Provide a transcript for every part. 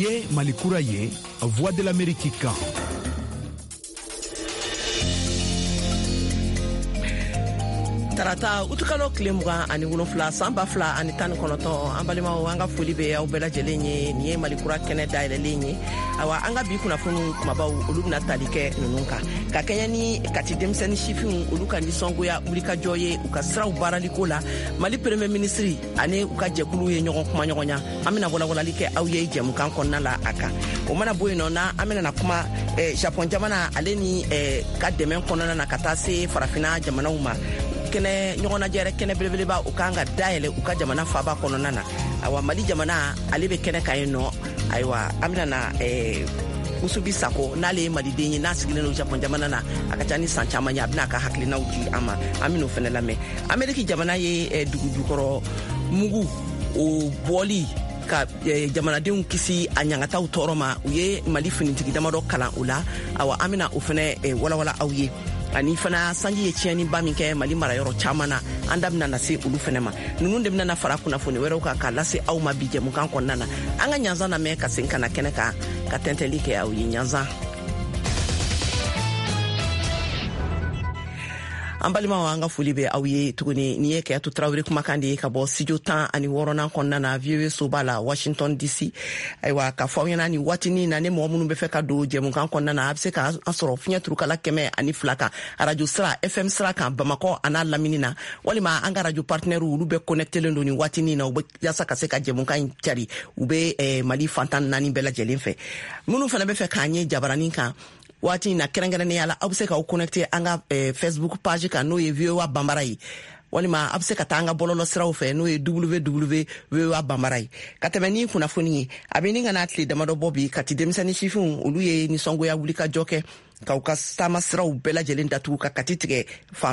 Niye Malikura ye, Voix de l'Amérique kan. Tarata utukalo kilemuga ani wolonfila samba fila ani tan kɔnɔtɔn an balimaw an ka foli bɛ aw bɛɛ lajɛlen ye nin ye Malikura kɛnɛ dayɛlɛlen ye awa an ka bi kunnafoni kumabaw olu bɛna tali kɛ ninnu kan ka kɛɲɛ ni kati denmisɛnnin sifinw olu ka nisɔngoya wulikajɔ ye u ka siraw baaraliko la Mali premier ministre ani u ka jɛkulu ye ɲɔgɔn kuma ɲɔgɔnya an bɛna walawalali kɛ aw ye jɛmukan kɔnɔna la a kan o mana bɔ yen nɔ na an bɛna kuma Japon jamana ale ni ka dɛmɛ kɔnɔna na ka taa se farafina jamanaw ma kɛnɛ ɲɔgɔnajɛ kɛnɛ belebeleba u kan ka dayɛlɛ u ka jamana faaba kɔnɔna na awa Mali jamana ale bɛ kɛnɛ kan yen nɔ ayiwa an bɛna na Usubi Sako n'ale ye maliden ye n'a sigilen don Japon jamana na a ka ca ni san caman ye a bɛna a ka hakilinaw di an ma an bɛn'o fɛnɛ lamɛn Ameriki jamana ye dugu jukɔrɔ mugu o bɔli ka jamanadenw kisi a ɲangataw tɔɔrɔ ma u ye Mali finitigi damadɔ kalan o la awa an bɛna o fɛnɛ walawala aw ye ani fana sanji ye tiɲɛni ba min kɛ Mali marayɔrɔ caman na an da bɛna na se olu fɛnɛ ma ninnu de bɛna na fara kunnafoni wɛrɛw kan k'a lase aw ma bi jɛmukan kɔnɔna na an ka ɲanzan lamɛn ka segin ka na kɛnɛ kan ka tɛntɛli kɛ aw ye ɲanzan an balimaw an ka foli bɛ aw ye tuguni ni ye Kɛyatu Tarawele kumakan de ye ka bɔ studio 16 kɔnɔna na VOA soba la Washington DC ayiwa ka fɔ aw ɲɛna ni waatinin na ne mɔgɔ minnu bɛ fɛ ka don jɛmukan kɔnɔna na a bɛ se ka an sɔrɔ fiɲɛ turukala 102 kan radio sira FM sira kan Bamakɔ a n'a lamini na walima an ka radio partenaires olu bɛ connectelen don ni waatinin na u bɛ yaasa ka se ka jɛmukan in cari u bɛ Mali fantan 4 bɛɛ lajɛlen fɛ minnu fana bɛ fɛ k'an ye jabaranin kan waati na kɛrɛnkɛrɛnnenya la aw bɛ se ka connecter an ka Facebook page kan n'o ye VOA Bambara ye walima a bɛ se ka taa an ka bɔlɔlɔ siraw fɛ n'o ye www.voa bambara ye ka tɛmɛ ni kunnafoni ye a bɛ ni ka n'a tile damadɔ bɔ bi kati denmisɛnnin sifinw olu ye nisɔngoya wulikajɔ kɛ ka u ka taama siraw bɛɛ lajɛlen datugu ka kati tigɛ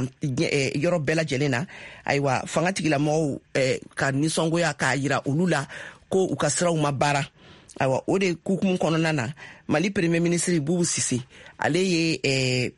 yɔrɔ bɛɛ lajɛlen na ayiwa fanga tigilamɔgɔw ka nisɔngoya k'a yira olu la ko u ka siraw ma baara ayiwa o de kukumu kɔnɔna na Mali premier ministre Boubou Cissé ale ye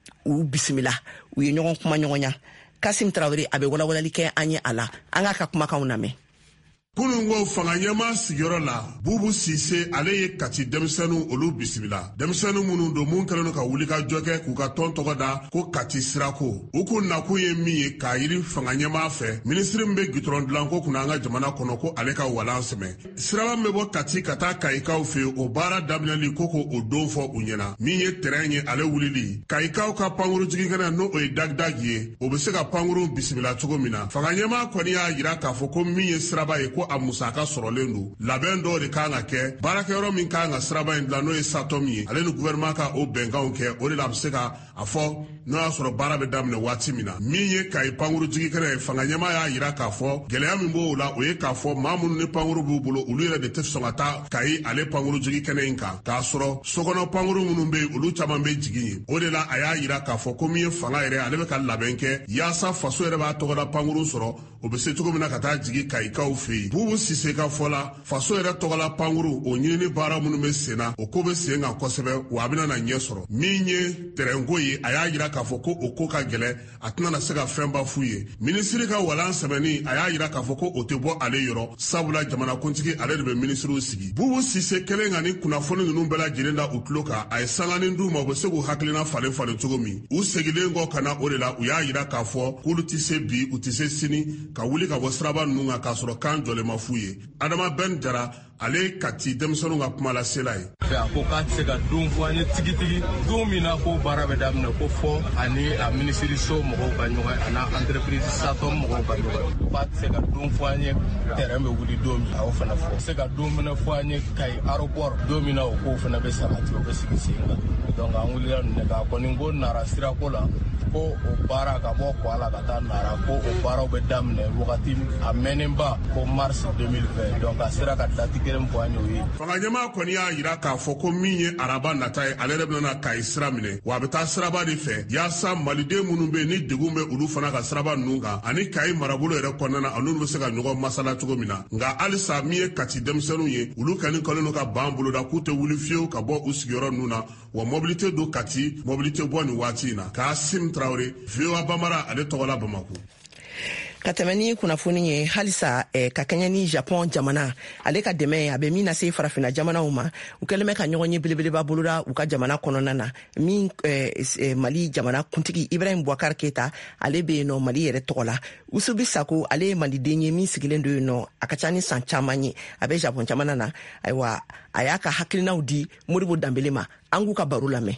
u bisimila u ye ɲɔgɔn kuma ɲɔgɔnya Kasim Traoré a bɛ walawalali kɛ an ye a la an ka kumakanw lamɛn Kunungo fanganyama sigiyɔrɔ la Boubou Cissé ale ye kati denmisɛnninw olu bisimila denmisɛnninw minnu don mun kɛlen ka wuli ka jɔ kɛ k'u ka tɔn tɔgɔ da ko kati sirako u kun nakun ye min ye k'a yiri fanganyama fɛ ministre min bɛ gitɔrɔn dilan ko kunna an ka jamana kɔnɔ ko ale ka walan sɛmɛ siraba min bɛ bɔ kati ka taa kayikaw fɛ o baara daminɛli ko o don fɔ u ɲɛna min ye terrain ye ale wulili kayikaw ka pankuru jigikɛnɛ n'o ye dagdag ye o bɛ se ka pankuru bisimila cogo min na fanganyama kɔni y'a yira k'a fɔ ko min ye siraba ye ko a musaka sɔrɔlen don labɛn dɔw de kan ka kɛ baarakɛyɔrɔ min kan ka siraba in dilan n'o ye Satom ye ale ni gouvernement ka o bɛnkanw kɛ o de la a bɛ se ka a fɔ n'o y'a sɔrɔ baara bɛ daminɛ waati min na min ye Kayi pankuru jigikɛnɛ ye fanga ɲɛmaa y'a yira k'a fɔ gɛlɛya min b'o la o ye k'a fɔ maa minnu ni pankuru b'u bolo olu yɛrɛ de tɛ sɔn ka taa Kayi ale pankuru jigikɛnɛ in kan k'a sɔrɔ sokɔnɔ pankuru minnu bɛ yen olu caman bɛ jigin ye o de la a y'a yira k'a fɔ ko min ye fanga yɛrɛ ale bɛ ka labɛn kɛ yaasa faso yɛrɛ b'a tɔgɔda pankuru sɔrɔ o bɛ se cogo min na ka taa jigin Kayikaw fɛ yen Boubou Cissé ka fɔ la faso yɛrɛ tɔgɔla pankuru o ɲinini baara minnu bɛ sen na o ko bɛ sen kan kosɛbɛ wa a bɛna na ɲɛ sɔrɔ min ye terɛnko ye a y'a yira k'a fɔ ko o ko ka gɛlɛ a tɛna na se ka fɛnba f'u ye minisiri ka walan sɛbɛnni a y'a yira k'a fɔ ko o tɛ bɔ ale yɔrɔ sabula jamanakuntigi ale de bɛ minisiriw sigi Boubou Cissé kɛlen ka ni kunnafoni ninnu bɛɛ lajɛlen da u tulo kan a ye sanganin d'u ma u bɛ se k'u hakilina falen falen cogo min u segilen kɔ ka na o de la u y'a yira k'a fɔ k'olu tɛ se bi u tɛ se sini ka wuli ka bɔ siraba ninnu kan k'a sɔrɔ kan jɔlen ma f'u ye Adama Ben Jara ale kati denmisɛnninw ka kuma lasela ye a ko k'a tɛ se ka don fɔ an ye tigitigi don min na ko baara bɛ daminɛ ko fɔ ani a minisiriso mɔgɔw ka ɲɔgɔn a n'a entreprise Satom mɔgɔw ka ɲɔgɔn k'a tɛ se ka don fɔ an ye terrain bɛ wuli don min a y'o fana fɔ se ka don fana fɔ an ye Kayi aéroport don min na o kow fana bɛ sabati o bɛ sigi sen kan donc an wulila ninnu de kan kɔni ko nara sirako la ko o baara ka bɔ Kuala ka taa Nara ko o baaraw bɛ daminɛ wagati a mɛnnenba ko mars 2020 donc a sera ka dati kelen fɔ an ye o ye fanga ɲɛmaa kɔni y'a yira k'a fɔ ko min ye araba nata ye ale yɛrɛ bɛna Kayi sira minɛ wa a bɛ taa siraba de fɛ yaasa maliden minnu bɛ yen ni degun bɛ olu fana ka siraba ninnu kan ani Kayi marabolo yɛrɛ kɔnɔna na olu bɛ se ka ɲɔgɔn masala cogo min na nka halisa min ye kati denmisɛnninw ye olu kɔni kɛlen don ka ban boloda k'u tɛ wuli fiyewu ka bɔ u sigiyɔrɔ ninnu na wa mobili tɛ don Kati mobili tɛ bɔ nin waati in na Kasim Traoré VOA Bambara ale tɔgɔla Bamako ka tɛmɛ ni kunnafoni ye halisa ka kɛɲɛ ni Japon jamana ale ka dɛmɛ a bɛ min na se farafina jamanaw ma u kɛlen bɛ ka ɲɔgɔn ye belebeleba boloda u ka jamana kɔnɔna na min Mali jamana kuntigi Ibrahim Boubacar Keita ale bɛ yen nɔ Mali yɛrɛ tɔgɔ la Usubi Sako ale ye maliden ye min sigilen do yen nɔ a ka ca ni san caman ye a bɛ Japon jamana na ayiwa a y'a ka hakilinaw di Modibo Dambele ma an k'u ka baro lamɛn.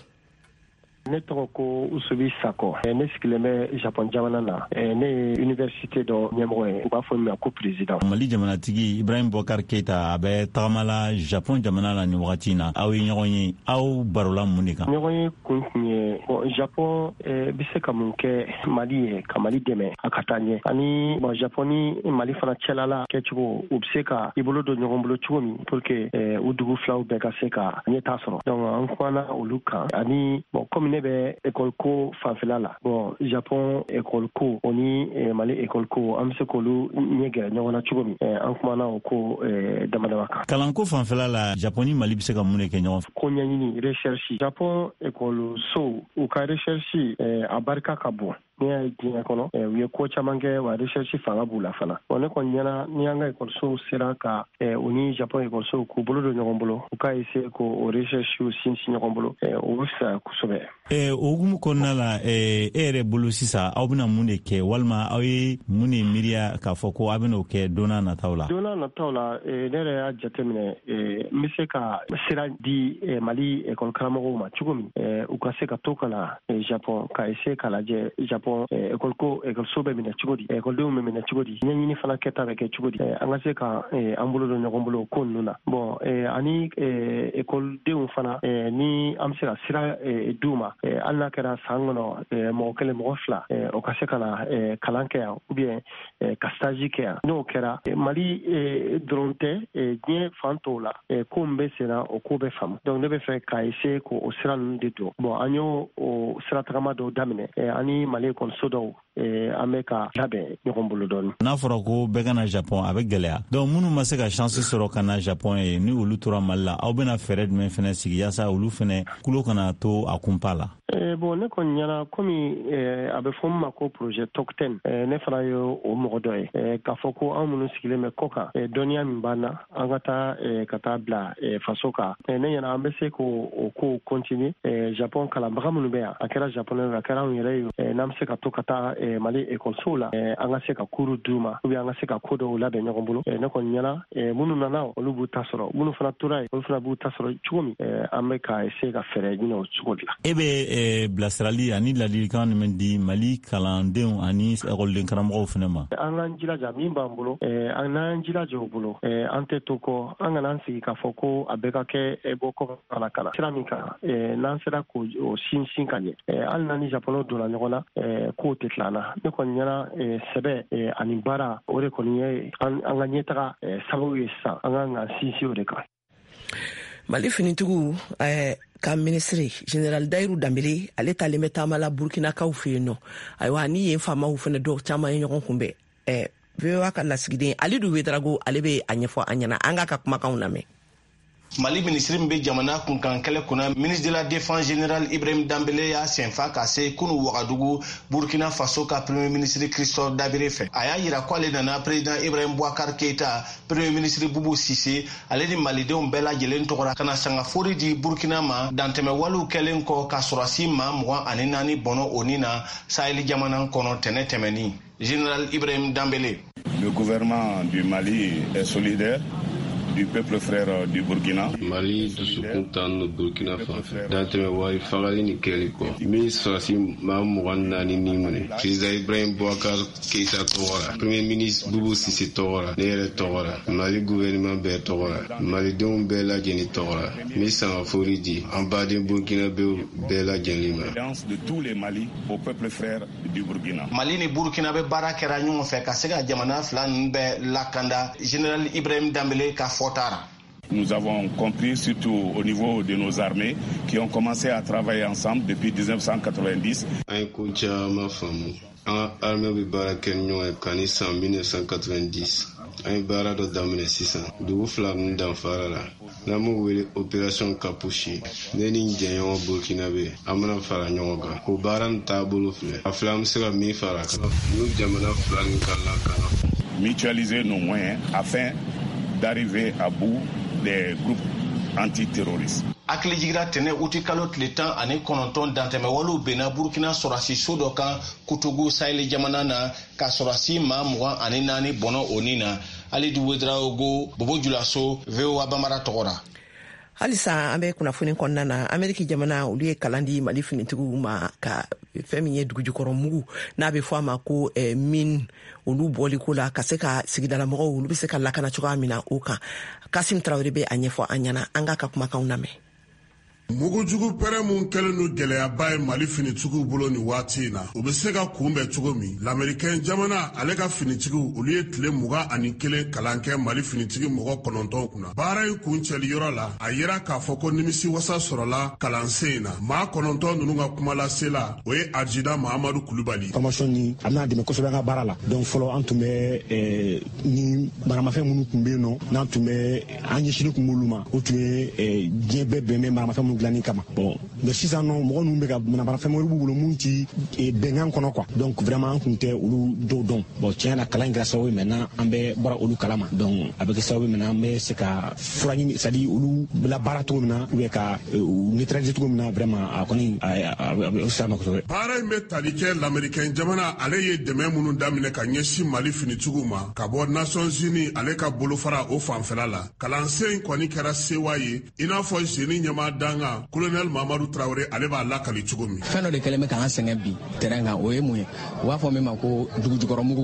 Ne tɔgɔ ko Usubi Sako ne sigilen bɛ Japon jamana na ne ye université dɔ ɲɛmɔgɔ ye u b'a fɔ min ma ko président. Mali jamanatigi Ibrahim Boubacar Keita a bɛ tagamala Japon jamana la ni wagati na aw ye ɲɔgɔn ye aw barola mun de kan. ɲɔgɔn ye kun ye Japon bɛ se ka mun kɛ Mali ye ka Mali dɛmɛ a ka taa ɲɛ ani Japon ni Mali fana cɛlala kɛcogo u bɛ se ka i bolo don ɲɔgɔn bolo cogo min pour que u dugu filaw bɛɛ ka se ka ɲɛtaa sɔrɔ donc an kumana olu kan ani comme ne bɛ école ko fanfɛla la Japon école ko o ni Mali école ko an bɛ se k'olu ɲɛ gɛrɛ ɲɔgɔn na cogo min an kumana o ko damadama kan. Kalanko fanfɛla la Japon ni Mali bɛ se ka mun de kɛ ɲɔgɔn fɛ. Ko ɲɛɲini recherche Japon école so u ka recherche a barika ka bon. N'i y'a ye diɲɛ kɔnɔ u ye ko caman kɛ wa recherche fanga b'u la fana ne kɔni ɲɛna ni an ka ekɔlisow sera ka u ni Japon ekɔlisow k'u bolo don ɲɔgɔn bolo u k'a essayer k'o recherche sinsin ɲɔgɔn bolo o bɛ fisaya kosɛbɛ. O hukumu kɔnɔna la e yɛrɛ bolo sisan aw bɛna mun de kɛ walima aw ye mun de miiriya k'a fɔ ko aw bɛna o kɛ don n'a nataw la. Don n'a nataw la ne yɛrɛ y'a jateminɛ n bɛ se ka sira di Mali ekɔli karamɔgɔw ma cogo min u ka se ka to ka na Japon ka essayer k'a lajɛ Japon ekɔliso bɛ minɛ cogo di ekɔlidenw bɛ minɛ cogo di ɲɛɲini fana kɛta bɛ kɛ cogo di an ka se ka an bolo don ɲɔgɔn bolo ko ninnu na ani ekɔlidenw fana ni an bɛ se ka sira d'u ma hali n'a kɛra san kɔnɔ mɔgɔ kelen mɔgɔ fila o ka se ka na kalan kɛ yan ou bien ka stage kɛ yan n'o kɛra Mali dɔrɔn tɛ diɲɛ fan tɔw la ko min bɛ sen na o ko bɛ faamu donc ne bɛ fɛ ka essayer k'o sira ninnu de don an y'o sira tagama dɔw daminɛ ani Mali so dɔw an bɛ ka labɛn ɲɔgɔn bolo dɔɔnin. N'a fɔra ko bɛɛ ka na Japon a bɛ gɛlɛya donc minnu ma se ka chance sɔrɔ ka na Japon ye ni olu tora Mali la aw bɛna fɛɛrɛ jumɛn fɛnɛ sigi yaasa olu fɛnɛ kulo kana to a kunpa la. Ne kɔni ɲɛna komi a bɛ fɔ min ma ko projet Tokten ne fana ye o mɔgɔ dɔ ye k'a fɔ ko an minnu sigilen bɛ kɔ kan dɔnniya min b'an na an ka taa bila faso kan ne ɲɛna an bɛ se k'o ko continuer Japon kalanbaga minnu bɛ yan a kɛra japonais a kɛra anw yɛrɛ ye n'an bɛ se ka to ka taa Mali ekɔlisow la an ka se ka cours d'u ma ou bien an ka se ka ko dɔw labɛn ɲɔgɔn bolo ne kɔni ɲɛna minnu nana olu b'u ta sɔrɔ minnu fana tora yen olu fana b'u ta sɔrɔ cogo min an bɛ ka essayer ka fɛɛrɛ ɲini o cogo de la. E bɛ bilasirali ani ladilikan jumɛn di Mali kalandenw ani ekɔliden karamɔgɔw fana ma. An k'an jilaja min b'an bolo an n'an jilaja o bolo an tɛ to kɔ an kana an sigi k'a fɔ ko a bɛɛ ka kɛ bɔ kɔ kana kalan sira min kan n'an sera k'o sinsin ka ɲɛ hali n'an ni Japonɛw donna ɲɔgɔn na k'o tɛ tila an na ne kɔni ɲɛna sɛbɛ ani baara o de kɔni ye an ka ɲɛtaga sababu ye sisan an kan ka sinsin o de kan. Mali finitigiw ka ministre General Dayiru Dambele ale talen bɛ taamala Burkinakaw fɛ yen nɔ ayiwa ni yen faamaw fana dɔw caman ye ɲɔgɔn kunbɛn VOA ka lasigiden Alidu Wedrago ale bɛ a ɲɛfɔ an ɲɛna an ka kumakanw lamɛn. Mali ministre mbe jamana kunkan kɛlɛ kunna ministre de la défense générale Ibrahim Dambele y'a senfa ka se kunu Wagadugu Burkina Faso ka premier ministre Christophe Dabire fɛ a y'a yira ko ale nana président Ibrahim Boubacar Keita premier ministre Boubou Cissé ale ni malidenw bɛɛ lajɛlen tɔgɔra kana sanga fori di Burkina ma dantɛmɛ waliw kɛlen kɔ ka sɔrɔsi maa 24 bɔnɔ o ni na Sahel jamana kɔnɔ tɛnɛ tɛmɛni général Ibrahim Dambele. Le gouvernement du Mali est solidaire du peuple frère du Burkina. Mali dusukun tan Burkina fanfɛ dantɛmɛ wari fagali ni kɛli kɔ min sɔrɔsi maa 24 ni minɛ président Ibrahim Boubacar Keita tɔgɔ la premier ministre Boubou Cissé tɔgɔ la ne yɛrɛ tɔgɔ la Mali gouvernement bɛɛ tɔgɔ la malidenw bɛɛ lajɛlen tɔgɔ la min sanga fori di an baden Burkina bɛɛ lajɛlen ma. De tous les Mali au peuple frère du Burkina. Mali ni Burkina bɛ baara kɛra ɲɔgɔn fɛ ka se ka jamana fila ninnu bɛɛ lakanda général Ibrahim Dambele ka Nous avons compris, surtout au niveau de nos armées, qui ont commencé à travailler ensemble depuis 1990. Armée bi baara kɛ ɲɔgɔn ye kani san 1990 an ye baara dɔ daminɛ sisan dugu fila min danfara la n'an m'o wele opération Capuchin. Ne ni n jɛɲɔgɔn Burkina be an bena fara ɲɔgɔn kan o baara nin taabolo filɛ a filɛ an be se ka min fara kan n'u jamana fila nin kala kan mutualiser nos moyens afin d'arriver à bout des groupes antiterroristes. Akilijigira tene uti kalo tile 19 dantɛmɛ waliw benna Burkina sɔrɔsi so dɔ kan Kutugu Sahel jamana na ka sɔrɔsi maa 24 bɔnɔ o nin na Alidu Wedraogo Bobo Julaso VOA Bamara tɔgɔra. Halisa an bɛ kunnafoni kɔnɔna na Ameriki jamana olu ye kalan di Mali finitigiw ma ka fɛn min ye dugujukɔrɔ mugu n'a bɛ fɔ a ma ko mine olu bɔli ko la ka se ka sigidala mɔgɔw olu bɛ se ka lakana cogoya min na o kan. Kasim Traoré bɛ a ɲɛfɔ an ɲɛna an ka kumakanw lamɛn. Mugujugu pɛrɛ mun kɛlen no gɛlɛyaba ye Mali finitigiw bolo ni waati in na o bɛ se ka kunbɛn cogo min l'Américain jamana ale ka finitigiw olu ye tile 21 kalan kɛ Mali finitigi mɔgɔ 9 kunna baara in kuncɛli yɔrɔ la a yira k'a fɔ ko nimisi wasa sɔrɔla kalansen in na maa 9 ninnu ka kuma lase la o ye adjudant Mahamadu Kulubali. Formation ni a bɛna dɛmɛ kosɛbɛ an ka baara la donc fɔlɔ an tun bɛ ni maramafɛn minnu tun bɛ yen nɔ n'an tun bɛ an ɲɛsinin tun b'olu ma o tun ye diɲɛ bɛɛ bɛnbɛn maramafɛn minnu dilanni kama bon mais sisan nɔ mɔgɔ ninnu bɛ ka maramafɛn wɛrɛ b'u bolo mun ti bɛnkan kɔnɔ quoi donc vraiment an tun tɛ olu dɔw dɔn bon tiɲɛ na kalan in kɛra sababu ye maintenant an bɛ bɔra olu kalama donc a bɛ kɛ sababu ye maintenant an bɛ se ka fura ɲini c'est à dire olu la baara cogo min na ou bien ka neutraliser cogo min na vraiment a kɔni a bɛ fisaya ma kosɛbɛ. Baara in bɛ tali kɛ l'Américain jamana ale ye dɛmɛ minnu daminɛ ka ɲɛsin Mali finitigiw ma ka bɔ Nations Unies ale ka bolofara o fanfɛla la kalansen in kɔni kɛra sewa ye i n'a fɔ jeune ɲɛmaa danga Colonel Mamadou Traoré ale b'a lakali cogo min. Fɛn dɔ de kɛlen bɛ k'an sɛgɛn bi terrain kan o ye mun ye u b'a fɔ min ma ko dugujukɔrɔ mugu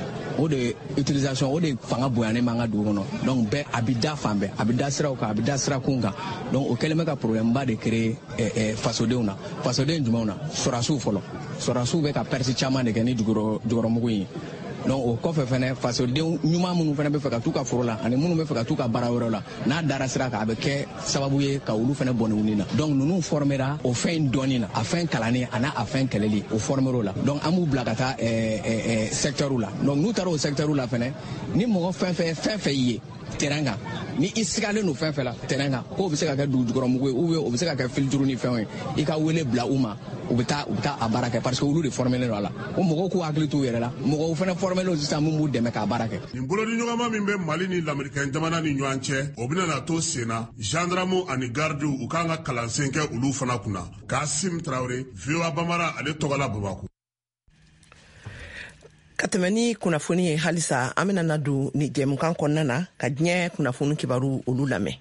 o de utilisation o de fanga bonyanen b'an ka dugu kɔnɔ donc bɛɛ a bɛ da fan bɛɛ a bɛ da siraw kan a bɛ da sirakun kan donc o kɛlen bɛ ka problème ba de créer fasodenw na fasoden jumɛnw na sɔrɔdasiw fɔlɔ sɔrɔdasiw bɛ ka perte caman de kɛ ni jukɔrɔ mugu in ye donc o kɔfɛ fɛnɛ fasodenw ɲuman minnu fɛnɛ bɛ fɛ ka t'u ka foro la ani minnu bɛ fɛ ka t'u ka baara wɛrɛw la n'a dara sira kan a bɛ kɛ sababu ye ka olu fɛnɛ bɔnɛ wuli na donc ninnu formera o fɛn in dɔɔni na a fɛn kalanni a n'a a fɛn kɛlɛli o formera la donc an b'u bila ka taa secteur la donc n'u taara o secteur la fɛnɛ ni mɔgɔ fɛn fɛn ye terrain kan ni i sigalen no fɛn fɛn la terrain kan ko bɛ se ka kɛ dugujukɔrɔmugu ye ou bien o bɛ se ka kɛ filtre ni fɛnw ye i ka wele bila u ma u bɛ taa a baara kɛ parce que olu de formelen don a la o mɔgɔw k'u hakili t'u yɛrɛ la mɔgɔw fɛnɛ formelen sisan mun b'u dɛmɛ k'a baara kɛ. nin bolodi ɲɔgɔnma min bɛ Mali ni l'Américain jamana ni ɲɔgɔn cɛ o bɛna na to sen na gendarme ani gardiw u kan ka kalansen kɛ olu fana kunna. Kasim Traoré VOA Bamara ale tɔgɔla Bamako. Ka tɛmɛ ni kunnafoni ye halisa an bɛna na don ni jɛmukan kɔnɔna na ka diɲɛ kunnafoni kibaru olu lamɛn.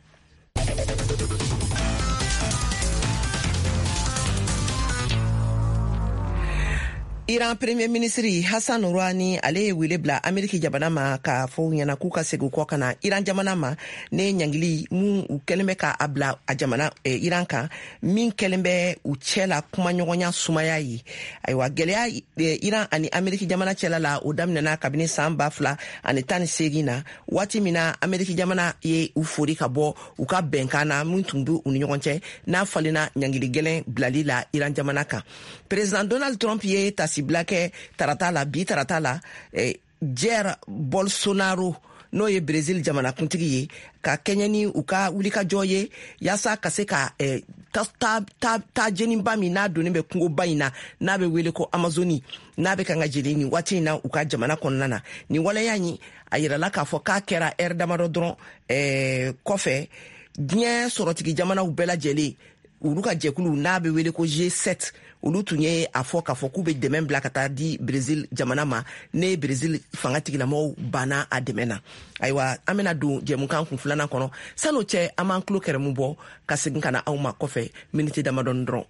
Iran Premier Ministre Hassan Rouhani ale ye wele bila Ameriki jamana ma ka fɔ ɲɛna k'u ka segin kɔ kana Iran jamana ma ne ɲangili mun u kɛlen bɛ ka bila a jamana Iran kan min kɛlen bɛ u cɛla kuma ɲɔgɔnya sumaya ye. Ayiwa gɛlɛya Iran ani Ameriki jamana cɛla la o daminɛna kabini san 2018 na waati min na Ameriki jamana ye u fori ka bɔ u ka bɛnkan na mun tun bɛ u ni ɲɔgɔn cɛ n'a falenna ɲangili gɛlɛn bilali la Iran jamana kan. President Donald Trump ye Blake taratala bi taratala Jair Bolsonaro no ye Brazil jamana kuntigi ye ka Kenya ni u ka wulika jɔ ye yasa ka se ka ta jeniba min n'a donnen bɛ kungoba in na n'a bɛ wele ko Amazoni n'a bɛ kan ka jeli ni waati in na u ka jamana kɔnɔna na ni waleya ɲi a yirala k'a fɔ k'a kɛra heure damadɔ dɔrɔn kɔfɛ diɲɛ sɔrɔtigi jamanaw bɛɛ lajɛlen olu ka jɛkulu n'a bɛ wele ko G7 olu tun ye a fɔ k'a fɔ k'u bɛ dɛmɛ bila ka taa di Brazil jamana ma ne Brazil fanga tigilamɔgɔw banna a dɛmɛ na. Ayiwa an bɛna don jɛmukan kun filanan kɔnɔ san'o cɛ an b'an tulo kɛrɛmu bɔ ka segin ka na aw ma kɔfɛ miniti damadɔni dɔrɔn.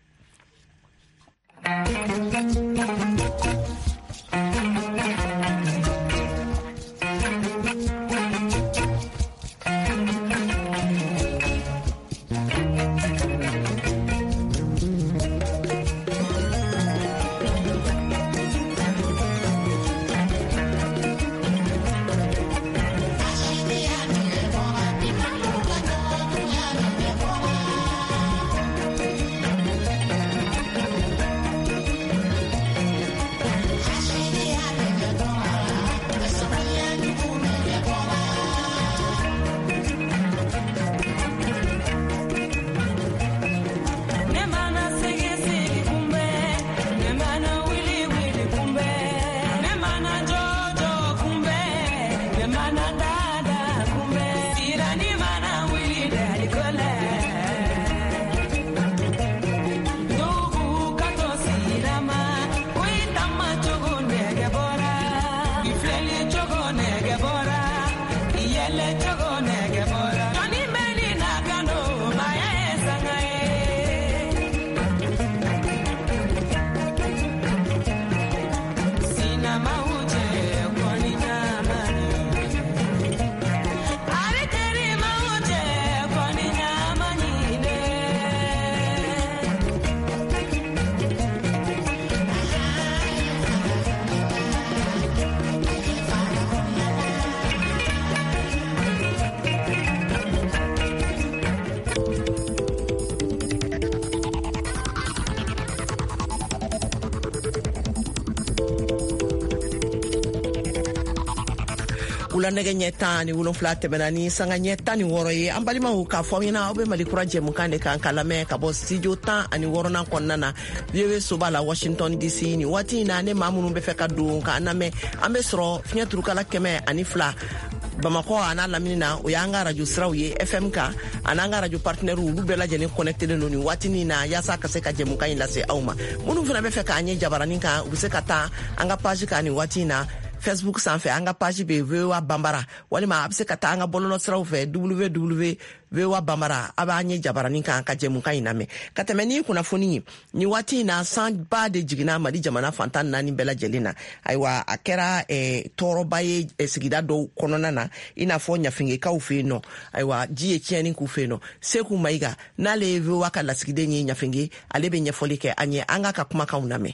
Ulanege ɲɛ 10 ni 7 tɛmɛna ni sanga ɲɛ 16 ye an balimaw k'a fɔ ɲɛna aw bɛ Malikura jɛmukan de kan ka lamɛn ka bɔ studio 16 kɔnɔna na VOA soba la Washington DC ni waati in na ne maa minnu bɛ fɛ ka don k'an lamɛn an bɛ sɔrɔ fiɲɛ turukala 102 Bamako ana lamini na o y'an ka radio siraw ye FM kan an'an ka radio partenaire olu bɛɛ lajɛlen connecté len ni waati na yaasa ka se ka jɛmukan in lase aw ma minnu fana bɛ fɛ k'an ye jabaranin kan u bɛ se ka taa an ka page kan ni waati na Facebook sanfɛ an ka page be VOA Bambara walima a bɛ se ka taa an ka bɔlɔlɔ siraw fɛ www.voa Bambara a b'an ye jabaranin kan ka jɛmukan in lamɛn ka tɛmɛ ni kunnafoni ye ni waati na sanba de jiginna Mali jamana fantan 4 bɛɛ lajɛlen na ayiwa a kɛra tɔɔrɔba ye sigida dɔw kɔnɔna na i n'a fɔ ɲafingekaw fɛ yen nɔ ayiwa ji ye tiɲɛni k'u fɛ yen nɔ Seku Mayiga n'ale ye VOA ka lasigiden ye ɲafinge ale bɛ ɲɛfɔli kɛ an ye an ka kumakanw lamɛn.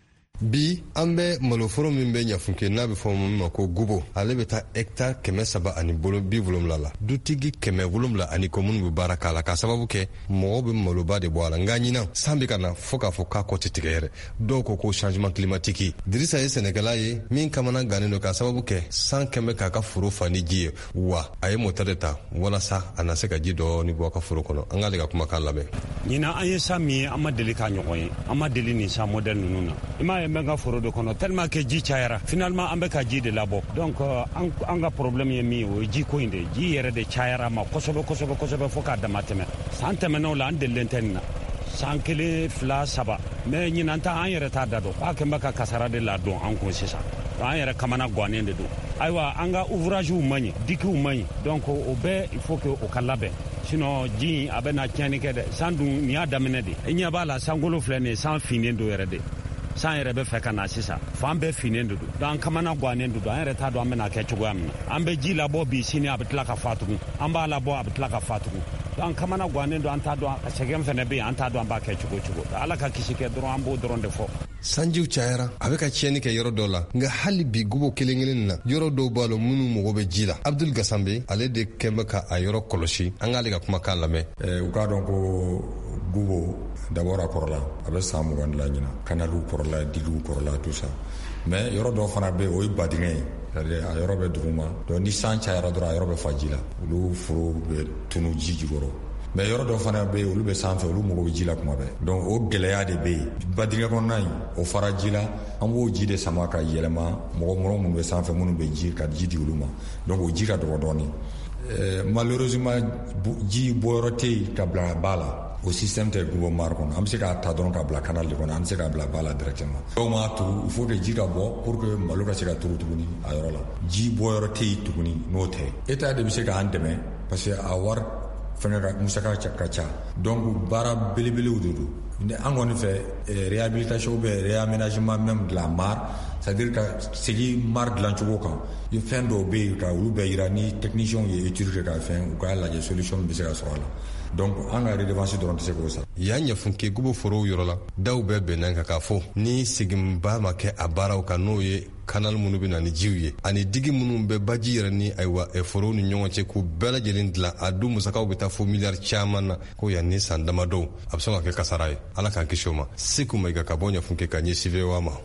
Bi an bɛ maloforo min bɛ ɲafunke n'a bɛ fɔ min ma ko gubo ale bɛ taa hectare 700 ani bolo 70 la dutigi 700 ani komunu bɛ baara k'a la ka sababu kɛ mɔgɔw bɛ maloba de bɔ a la nka ɲinan san bɛ ka na fɔ k'a fɔ k'a kɔ tɛ tigɛ yɛrɛ dɔw ko changement climatique Dirisa ye sɛnɛkɛla ye min kamana gannen don ka sababu kɛ san kɛmɛ k'a ka foro fa ni ji ye wa a ye moteur de ta walasa a na se ka ji dɔɔni bɔ a ka foro kɔnɔ an k'ale ka kumakan lamɛn. Ɲinan an ye san min ye an ma deli k'a ɲɔgɔn ye an ma deli nin san modèle ninnu na i m'a ye n bɛ ka foro de kɔnɔ tellement que ji cayara finalement an bɛ ka ji de labɔ donc an ka problème ye min o ye ji ko in de ji yɛrɛ de cayara ma kosɛbɛ fo k'a dama tɛmɛ san tɛmɛnɛw la an delilen tɛ nin na san 1 2 3 mais ɲinan ta an yɛrɛ t'a da dɔn k'a kɛn bɛ ka kasara de la dɔn an kun sisan an yɛrɛ kamana gannen de don ayiwa an ka ouvragew man ɲi dikiw man ɲi donc o bɛɛ il faut que o ka labɛn sinon ji a bɛ na tiɲɛni kɛ dɛ san dun nin y'a daminɛ de i ɲɛ b'a la sankolo filɛ nin ye san finnen do yɛrɛ de san yɛrɛ bɛ fɛ ka na sisan fan bɛɛ finnen de don an kamana gannen de don an yɛrɛ t'a dɔn an bɛna kɛ cogoya min na an bɛ ji labɔ bi sini a bɛ tila ka fa tugun an b'a labɔ a bɛ tila ka fa tugun an kamana gannen don an t'a dɔn sɛgɛn fɛnɛ bɛ yen an t'a dɔn an b'a kɛ cogo ala ka kisi kɛ dɔrɔn an b'o dɔrɔn de fɔ. Sanjiw cayara a bɛ ka tiɲɛni kɛ yɔrɔ dɔw la nka hali bi gubo kelen na yɔrɔ dɔw b'a la minnu mago bɛ ji la Abdul Gasambe ale de kɛn bɛ ka a yɔrɔ kɔlɔsi an k'ale ka kumakan lamɛn. U k'a dɔn ko gubo d'abord a kɔrɔla a bɛ san 20 la ɲina kanaliw kɔrɔla digiw kɔrɔla tout ça mais yɔrɔ dɔw fana bɛ o ye badingɛ ye a yɔrɔ bɛ duguma donc ni san cayara dɔrɔn a yɔrɔ bɛ fa ji la olu foro bɛ tunu ji jukɔrɔ mais yɔrɔ dɔw fana bɛ yen olu bɛ sanfɛ olu mago bɛ ji la kuma bɛɛ donc o gɛlɛya de bɛ yen badingɛ kɔnɔna in o fara ji la an b'o ji de sama ka yɛlɛma mɔgɔ minnu bɛ sanfɛ minnu bɛ ji ka ji di olu ma donc o ji ka dɔgɔ dɔɔni malheureusement ji bɔyɔrɔ tɛ yen ka bila ba la o système tɛ gubo mara kɔnɔ an bɛ se k'a ta dɔrɔn ka bila canal de kɔnɔ an bɛ se k'a bila ba la directement dɔw m'a turu il faut que ji ka bɔ pour que malo ka se ka turu tuguni a yɔrɔ la ji bɔyɔrɔ tɛ yen tuguni n'o tɛ État de bɛ se k'an dɛmɛ parce que a wari fɛngɛ ka musaka ka ca donc baara belebelew de don an kɔni fɛ réhabilitation bɛ réaménagement même de la mare c'est-à-dire ka segin mare dilancogo kan i fɛn dɔw bɛ yen ka olu bɛɛ yira ni technicien ye étude kɛ ka fɛn u k'a lajɛ solution bɛ se ka sɔrɔ a la donc an ka redevance dɔrɔn tɛ se k'o sara. Yan ɲafunke gubo forow yɔrɔ la daw bɛɛ bɛnna kan k'a fɔ ni seginba ma kɛ a baaraw kan n'o ye kanal minnu bɛ na ni jiw ye ani digi minnu bɛ baji yɛrɛ ni ayiwa forow ni ɲɔgɔn cɛ k'u bɛɛ lajɛlen dilan a dun musakaw bɛ taa fo miliyari caman na ko yan ni san damadɔw a bɛ sɔn ka kɛ kasara ye ala k'an kisi o ma Seku Mayiga ka bɔ ɲafunke ka ɲɛsin VOA ma.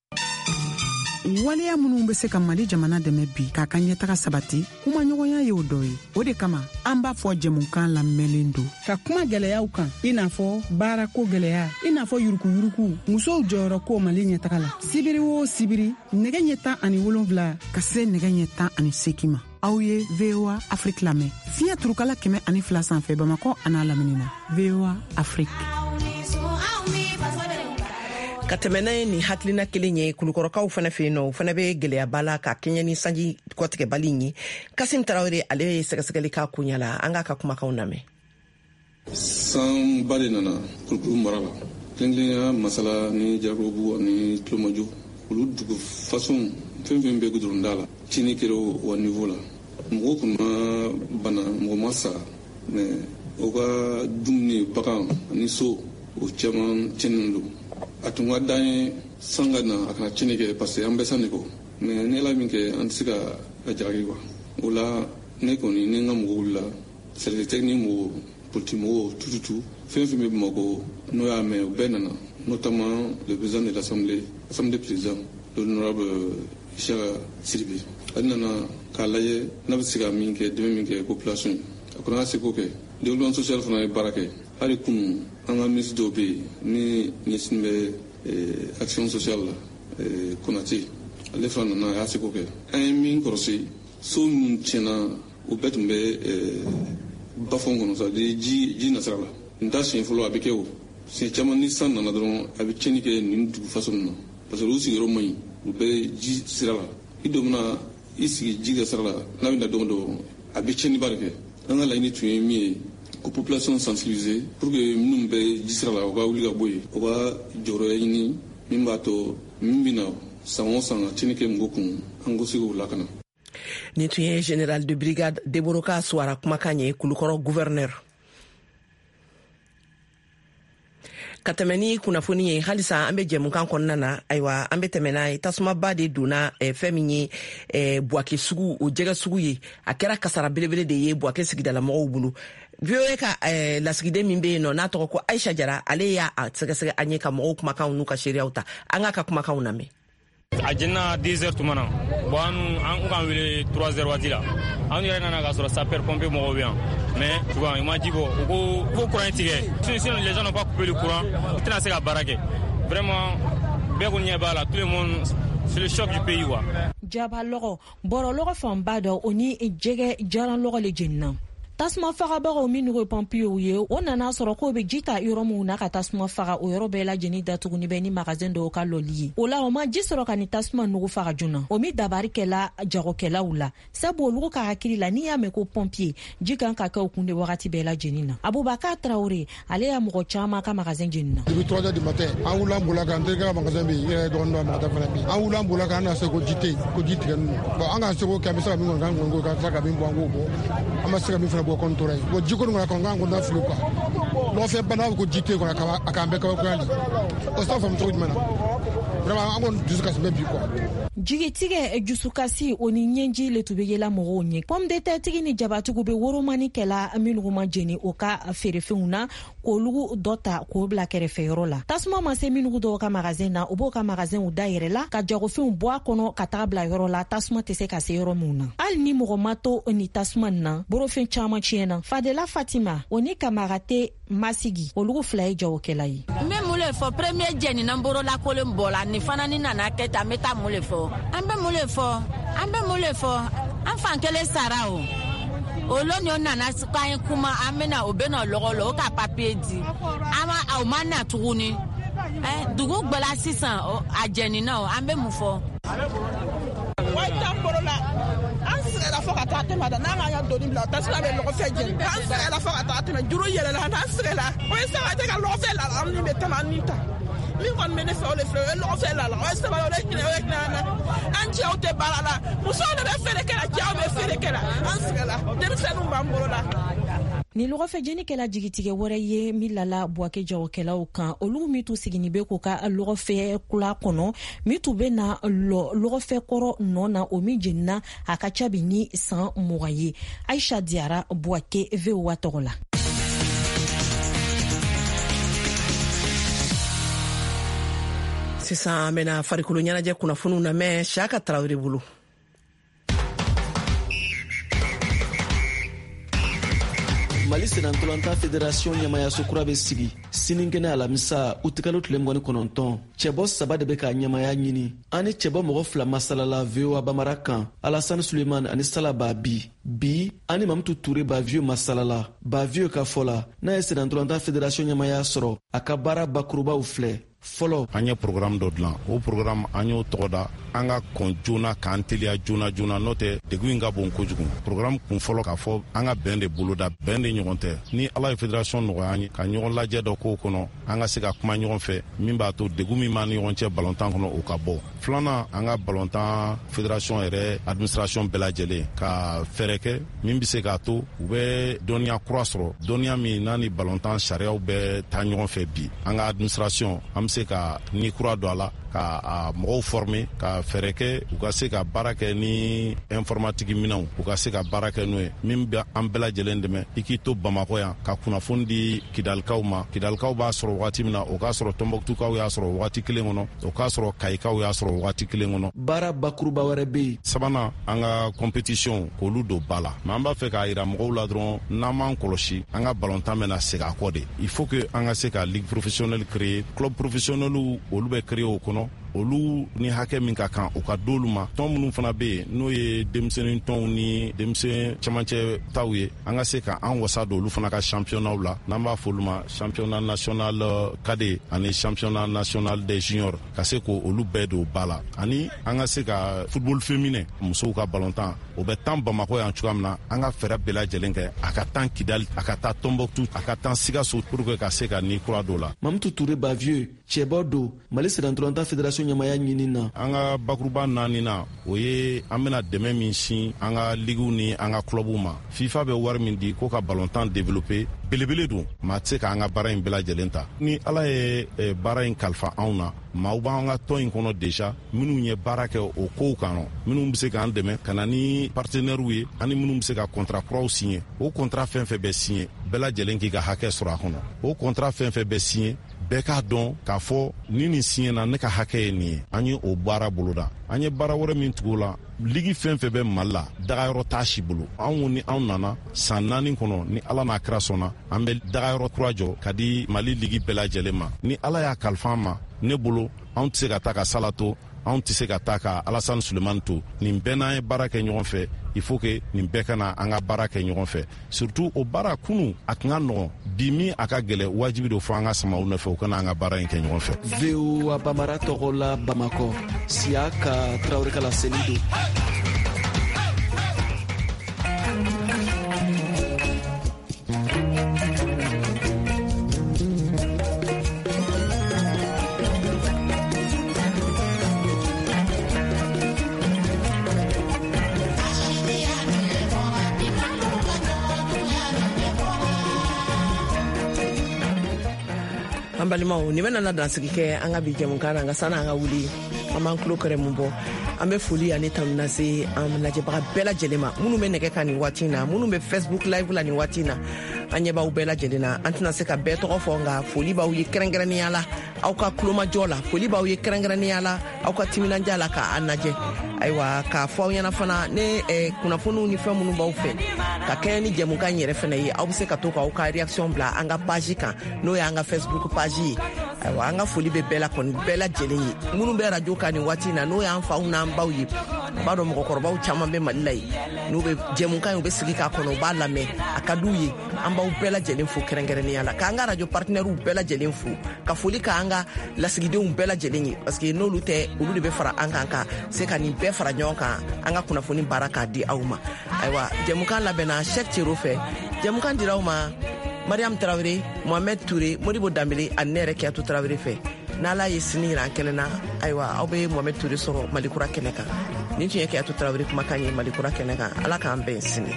Waleya minnu bɛ se ka Mali jamana dɛmɛ bi k'a ka ɲɛtaga sabati kuma ɲɔgɔnya ye o dɔ ye o de kama an b'a fɔ jɛmukan lamɛnlen don ka kuma gɛlɛyaw kan i n'a fɔ baarako gɛlɛya i n'a fɔ yurukuyuruku musow jɔyɔrɔ ko Mali ɲɛtaga la sibiri o sibiri nɛgɛ ɲɛ 17 ka se nɛgɛ ɲɛ 18 ma aw ye VOA Afrique lamɛn fiɲɛ turukala 102 sanfɛ Bamako an'a lamini na VOA Afrique. ka tɛmɛna ni hakilina kelen ye kulukɔrɔkaw fana fɛ yen nɔ o fana bɛ gɛlɛyaba la ka kɛɲɛ ni sanji kɔtigɛbali ye. Kasim Tarawele ale ye sɛgɛsɛgɛli k'a ko ɲɛ la, an k'a ka kumakanw lamɛn. Sanba de nana kulukuru mara la, kelen-kelenya masala ni Jarabobu ani Tulomajɔ olu dugu façon fɛn fɛn bɛ gudurunda la tiɲɛni kɛra o niveau la. Mɔgɔ kun ma bana, mɔgɔ ma sa, mais o ka dumuni bagan ani so o caman tiɲɛnen don. A tun ka d'an ye san ka na a kana tiɲɛni kɛ parce que an bɛ san de kɔ, mais ne la min kɛ an tɛ se ka jalaki quoi. O la ne kɔni ni n ka mɔgɔw wulila service technique mɔgɔw, politique mɔgɔw, tututu fɛn fɛn bɛ Bamakɔ n'o y'a mɛn o bɛɛ nana, notamment le président de l'Assemblée président, l'honorable Isaka Sidibe. Ale nana k'a lajɛ n'a bɛ se ka min kɛ dɛmɛ min kɛ population ye, a kɔni y'a seko kɛ. Développement social fana ye baara kɛ. Hali kunu an ka ministre dɔw bɛ yen ni ɲɛsin bɛ action sociale la, Konate ale fana nana a y'a seko kɛ. An ye min kɔlɔsi so minnu tiɲɛna o bɛɛ tun bɛ bafɔn kɔnɔ sa de ji nasira la. N t'a siɲɛ fɔlɔ a bɛ kɛ o, siɲɛ caman ni san nana dɔrɔn a bɛ tiɲɛni kɛ nin dugu façon na parce que olu sigiyɔrɔ man ɲi, u bɛ ji sira la. I dɔnna i sigi ji ka sira la n'a bɛ na don dɔ a bɛ tiɲɛniba de kɛ. An ka laɲini tun ye min ye ko population sensibiliser pour que minnu bɛ ji sira la u ka wuli ka bɔ yen, u ka jɔyɔrɔ ɲini min b'a to min bɛ na san o san tiɲɛni kɛ mɔgɔw kun an ko se k'u lakana. Nin tun ye général de brigade Deboroka Suwara kumakan ye Kulukɔrɔ gouverneur. Ka tɛmɛ ni kunnafoni ye halisa an bɛ jɛmukan kɔnɔna na, ayiwa an bɛ tɛmɛ n'a ye tasumaba de donna fɛn min ye Buwake sugu o jɛgɛ sugu ye, a kɛra kasara belebele de ye Buwake sigidala mɔgɔw bolo. VOA ka lasigiden min bɛ yen nɔ n'a tɔgɔ ko Aisha Jara ale y'a sɛgɛsɛgɛ an ye ka mɔgɔw kumakanw n'u ka seereyaw ta, an k'a ka kumakanw lamɛn. A jenna 10 heures tuma na, bon an k'an wele 3 heures waati la, an yɛrɛ nana k'a sɔrɔ sapeur pompier mɔgɔw bɛ yan, mais tu vois, il m'a dit bon, ko courant tigɛ, sinon les gens n'ont pas coupé le courant, u tɛna se ka baara kɛ. Vraiment bɛɛ kɔni ɲɛ b'a la, tout le monde, c'est le choc du pays quoi. Jaba lɔgɔ, bɔrɔ lɔgɔ fanba dɔ o ni jɛgɛ jalan lɔgɔ le jenina. Tasuma fagabagaw minnu pompiers ye o nana sɔrɔ ko bɛ ji ta yɔrɔ mun na ka tasuma faga o yɔrɔ bɛɛ lajɛlen datuguni bɛ ni magasin dɔw ka lɔli ye. O la o ma ji sɔrɔ ka ni tasuma nugu faga joona. O mi dabari kɛla jagokɛlaw la. Sabu olu ka hakili la n'i y'a mɛn ko pompier ji kan ka kɛ o kun de wagati bɛɛ lajɛlen na. Abubakar Traoré ale ya mɔgɔ caman ka magasin jenina na. Depuis 3 heures du matin an wula bula kan terikɛ ka magasin bɛ yen yɛrɛ dɔgɔnin dɔ magasin fana bɛ yen. An wula bula kan na se ko ji tɛ yen ko ji tigɛ ninnu. Bon an ka se ko kɛ an bɛ se ka min kɔni k'an kɔni ko ka se ka min bɔ an k'o bɔ. An ma se ka min fana bɔ kɔni tora yen. Jiko ngana konga ngona fulu kwa lo fe bana ko jite ko akambe ko kwali o sta fam to jumana vraiment angon jusqu'à ce même quoi jigitige jusukasi oni nyenji le tubeyela moronye pomme de terre tigi ni jabatugo be woromani kela aminu ma jeni o ka ferefeuna ko lugu dota ko bla kerefe yorola tasma ma se minu do ka magasin na obo ka magasin u daire la ka jago fe bo akono ka tabla yorola tasma te se ka se yoro muna al ni mogomato oni tasma na borofen chama chiena Fadela Fatima oni kamarate masigi o lugu fly jawo kelai même le fo premier jeni namboro la ko le mbola ni fana ni nana keta meta mule fo ambe mule fo enfant kele sarao oloni onana kan kuma amena obena logolo ka papier di ama au mana tuguni dugu gbala 600 ajeni na ambe mufo wai tamboro la ansere la foka tate mada na nga doni bla tasla be logo feje ansere la foka tate me juro yele la ansere la o se wa te ka logo fe la amni be tamanita mi kon mene fe ole fe logo fe la o se ba ole kina na anji o te balala muso ne be fere kala jaw be fere kala ansere la de se no mbamboro la ni logo fe jeni kala jigitige wore ye milala Buwake jawokelaw kan olu mitu sigini be ko ka logo fe kula kono mitu be na logo fe koro nona o mi jenna akacha bini san moye Aisha Diara Buwake VOA Togola. Sisan mena farikolo ɲɛnajɛ kunnafoniw na mɛ Saka Traoré bolo. Mali Senatolanta Fédération ɲɛmayaso kura bɛ sigi sinikɛnɛ alamisa utikalo tile 29 cɛbɔ 3 de bɛ ka ɲɛmaya ɲini ani cɛbɔ mɔgɔ 2 masalala VOA Bamara kan Alassane Suleiman ani Sala Babi bi ani Mamutu Touré Bavio masalala Bavio ka fɔ la n'a ye Senatolanta Fédération ɲɛmaya sɔrɔ a ka baara bakurubaw filɛ fɔlɔ an ye programme dɔ dilan o programme an y'o tɔgɔ da an ka kɔn joona k'an teliya joona joona n'o tɛ degun in ka bon kojugu programme kun fɔlɔ k'a fɔ an ka bɛn de boloda bɛn de ɲɔgɔn tɛ ni ala ye fédération nɔgɔya an ye ka ɲɔgɔn lajɛ dɔ k'o kɔnɔ an ka se ka kuma ɲɔgɔn fɛ min b'a to degun min b'an ni ɲɔgɔn cɛ balontan kɔnɔ o ka bɔ filanan an ka balontan fédération yɛrɛ administration bɛɛ lajɛlen ka fɛɛrɛ kɛ min bɛ se k'a to u bɛ dɔnniya kura sɔrɔ dɔnniya min n'a ni balontan sariyaw bɛ taa ɲɔgɔn fɛ bi an ka administration an bɛ se ka ni kura don a la ka mɔgɔw former ka fɛɛrɛ kɛ u ka se ka baara kɛ ni informatique minɛnw u ka se ka baara kɛ n'o ye min bɛ an bɛɛ lajɛlen dɛmɛ i k'i to Bamakɔ yan ka kunnafoni di Kidalikaw ma Kidalikaw b'a sɔrɔ wagati min na o k'a sɔrɔ Tombouctoukaw y'a sɔrɔ wagati kelen kɔnɔ o k'a sɔrɔ Kayikaw y'a sɔrɔ wagati kelen kɔnɔ. baara bakuruba wɛrɛ bɛ yen. sabanan an ka compétition k'olu don ba la mɛ an b'a fɛ k'a yira mɔgɔw la dɔrɔn n'an m'an kɔlɔsi an ka balontan bɛna segin a kɔ de il faut que an ka se ka ligue professionnelle créer club professionnels olu bɛ créer o kɔnɔ olu ni hakɛ min ka kan u ka d'olu ma tɔn minnu fana bɛ yen n'o ye denmisɛnnin tɔnw ni denmisɛn camancɛ taw ye an ka se ka an wasa don olu fana ka championnat la n'an b'a fɔ olu ma championnat national cadet ani championnat national des juniors ka se ko olu bɛɛ don ba la ani an ka se ka football féminin musow ka balontan o bɛ tan Bamakɔ yan cogoya min na an ka fɛɛrɛ bɛɛ lajɛlen kɛ a ka tan Kidali a ka taa Tombouctou a ka tan Sikasso pour que ka se ka ni kura dɔ la. Mamutu Touré Bavieux cɛbɔ don Mali Sédentolanta Fédération ɲamaya ɲini na. An ka bakuruba 4 na o ye an bɛna dɛmɛ min sin an ka ligiw ni an ka clubw ma FIFA bɛ wari min di ko ka balontan développer belebele don maa tɛ se k'an ka baara in bɛɛ lajɛlen ta ni ala ye baara in kalifa anw na maaw b'an ka tɔn in kɔnɔ déjà minnu ye baara kɛ o kow kan minnu bɛ se k'an dɛmɛ ka na ni partenaires ye ani minnu bɛ se ka contrat kuraw signer o contrat fɛn fɛn bɛ signer bɛɛ lajɛlen k'i ka hakɛ sɔrɔ a kɔnɔ o contrat fɛn fɛn bɛ signer bɛɛ k'a dɔn k'a fɔ ni nin siɲɛna ne ka hakɛ ye nin ye an ye o baara boloda an ye baara wɛrɛ min tugu la ligi fɛn fɛn bɛ Mali la dagayɔrɔ t'a si bolo anw ni anw nana san 4 kɔnɔ ni ala n'a kira sɔnna an bɛ dagayɔrɔ kura jɔ ka di Mali ligi bɛɛ lajɛlen ma ni ala y'a kalifa an ma ne bolo anw tɛ se ka taa ka Sala to anw tɛ se ka taa ka Alassane Sulemani to nin bɛɛ n'an ye baara kɛ ɲɔgɔn fɛ il faut que nin bɛɛ ka na an ka baara kɛ ɲɔgɔn fɛ surtout o baara kunu a tun ka nɔgɔn bi min a ka gɛlɛ wajibi don fɔ an ka samaw nɔfɛ u kana an ka baara in kɛ ɲɔgɔn fɛ. VOA Bamara tɔgɔ la Bamakɔ Siaka Traoré Kala Selido. an balimaw ni bɛna na dansigi kɛ an ka bi jɛmukan na an ka sani an ka wuli an b'an tulo kɛrɛ mun bɔ an bɛ foli ani tanu lase an lajɛbaga bɛɛ lajɛlen ma minnu bɛ nɛgɛ kan nin waati in na minnu bɛ Facebook live la nin waati in na an ɲɛ b'aw bɛɛ lajɛlen na an tɛna se ka bɛɛ tɔgɔ fɔ nka foli b'aw ye kɛrɛnkɛrɛnnenya la aw ka kulomajɔ la foli b'aw ye kɛrɛnkɛrɛnnenya la aw ka timinanja la k'a lajɛ ayiwa k'a fɔ aw ɲɛna fana ne kunnafoniw ni fɛn minnu b'aw fɛ ka kɛɲɛ ni jɛmukan yɛrɛ fana ye aw bɛ se ka to k'aw ka réaction bila an ka page kan n'o y'an ka Facebook page ye ayiwa an ka foli bɛ bɛɛ la kɔni bɛɛ lajɛlen ye minnu bɛ radio kan nin waati in na n'o y'an faw n'an baw ye b'a dɔn mɔgɔkɔrɔbaw caman bɛ Mali la ye n'u bɛ jɛmukan ye u bɛ sigi k'a kɔnɔ u b'a lamɛn a ka d'u ye an b'aw bɛɛ lajɛlen fo kɛrɛnkɛrɛnnenya la k'an ka radio partenaires bɛɛ lajɛlen fo ka foli k'an ka lasigidenw bɛɛ lajɛlen ye parce que n'olu tɛ olu de bɛ fara an kan ka se ka nin bɛɛ fara ɲɔgɔn kan an ka kunnafoni baara k'a di aw ma ayiwa jɛmukan labɛnna Cheikh Thierno fɛ jɛmukan dira aw ma Mariam Traoré Mohamed Touré Modibo Dambélé ani ne yɛrɛ Kiyatu Traoré fɛ n'ala ye sini yira an kɛnɛ na ayiwa aw bɛ Mohamed Touré sɔrɔ Malikura kɛnɛ kan nin tun ye Kiyatu Traoré kumakan ye Malikura kɛnɛ kan ala k'an bɛn sini.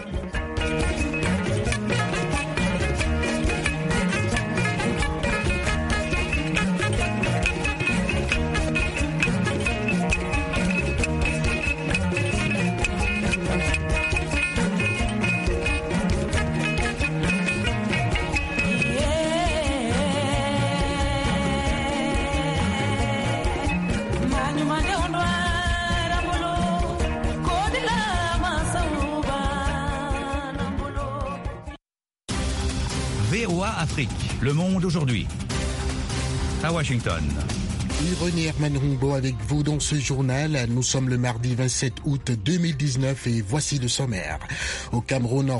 VOA Afrique, le monde aujourd'hui. À Washington. René Herman Humbo avec vous dans ce journal. Nous sommes le mardi 27 août 2019 et voici le sommaire. Au Cameroun,